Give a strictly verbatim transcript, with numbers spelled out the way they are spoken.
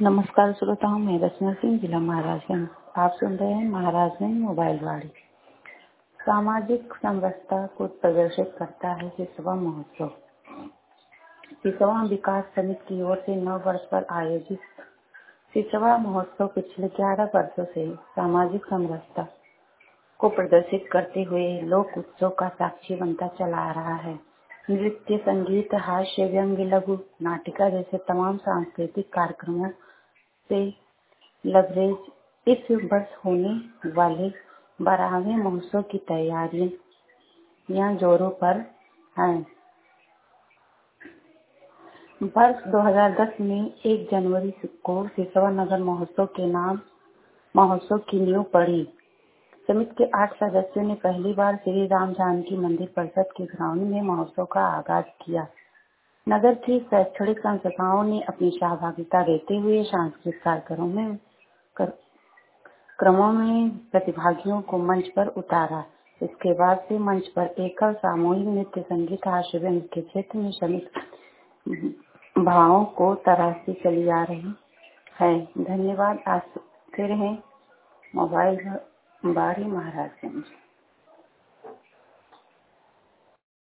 नमस्कार श्रोताओं, मैं रचना सिंह, जिला महाराजगंज। आप सुन रहे हैं महाराजगंज मोबाइल वाड़ी। सामाजिक समरसता को प्रदर्शित करता है सिसवा महोत्सव। सिसवा विकास समिति की ओर से नव वर्ष पर आयोजित सिसवा महोत्सव पिछले ग्यारह वर्षों से सामाजिक समरसता को प्रदर्शित करते हुए लोक उत्सव का साक्षी बनता चला आ रहा है। नृत्य, संगीत, हास्य, व्यंग, लघु नाटिका जैसे तमाम सांस्कृतिक कार्यक्रमों से लबरेज इस वर्ष होने वाले बारहवें महोत्सव की तैयारियां जोरों पर हैं। वर्ष दो हज़ार दस में एक जनवरी को सिसवा नगर महोत्सव के नाम महोत्सव की नींव पड़ी। समिति के आठ सदस्यों ने पहली बार श्री राम जानकी मंदिर परिषद के ग्राउंड में महोत्सव का आगाज किया। नगर की शैक्षणिक संस्थाओं ने अपनी सहभागिता देते हुए सांस्कृतिक कार्यक्रमों में कर, क्रमों में प्रतिभागियों को मंच पर उतारा। इसके बाद से मंच पर एकल, सामूहिक नृत्य, संगीत, हास्य व्यंग के क्षेत्र में समिति भावों को तराशती चली आ रही है। धन्यवाद। आज फिर हैं मोबाइल बाड़ी महाराजगंज।